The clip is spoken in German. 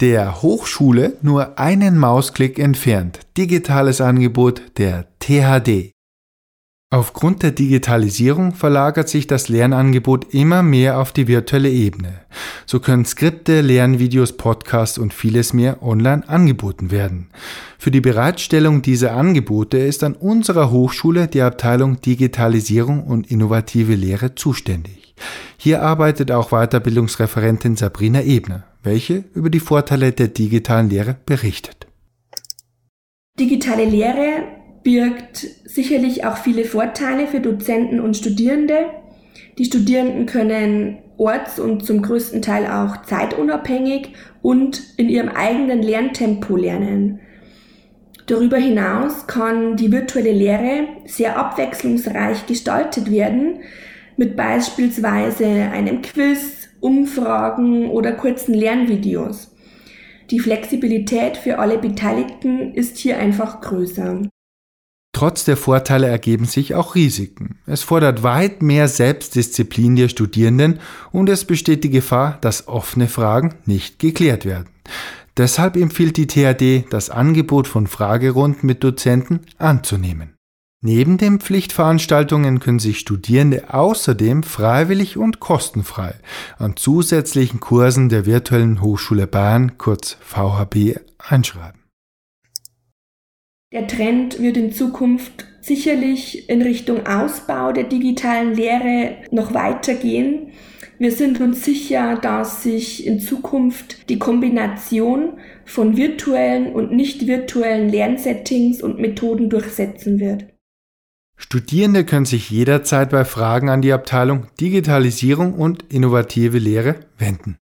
Der Hochschule nur einen Mausklick entfernt. Digitales Angebot der THD. Aufgrund der Digitalisierung verlagert sich das Lernangebot immer mehr auf die virtuelle Ebene. So können Skripte, Lernvideos, Podcasts und vieles mehr online angeboten werden. Für die Bereitstellung dieser Angebote ist an unserer Hochschule die Abteilung Digitalisierung und innovative Lehre zuständig. Hier arbeitet auch Weiterbildungsreferentin Sabrina Ebner, welche über die Vorteile der digitalen Lehre berichtet. Digitale Lehre birgt sicherlich auch viele Vorteile für Dozenten und Studierende. Die Studierenden können orts- und zum größten Teil auch zeitunabhängig und in ihrem eigenen Lerntempo lernen. Darüber hinaus kann die virtuelle Lehre sehr abwechslungsreich gestaltet werden, mit beispielsweise einem Quiz, Umfragen oder kurzen Lernvideos. Die Flexibilität für alle Beteiligten ist hier einfach größer. Trotz der Vorteile ergeben sich auch Risiken. Es fordert weit mehr Selbstdisziplin der Studierenden und es besteht die Gefahr, dass offene Fragen nicht geklärt werden. Deshalb empfiehlt die THD, das Angebot von Fragerunden mit Dozenten anzunehmen. Neben den Pflichtveranstaltungen können sich Studierende außerdem freiwillig und kostenfrei an zusätzlichen Kursen der Virtuellen Hochschule Bayern, kurz VHB, einschreiben. Der Trend wird in Zukunft sicherlich in Richtung Ausbau der digitalen Lehre noch weitergehen. Wir sind uns sicher, dass sich in Zukunft die Kombination von virtuellen und nicht virtuellen Lernsettings und Methoden durchsetzen wird. Studierende können sich jederzeit bei Fragen an die Abteilung Digitalisierung und innovative Lehre wenden.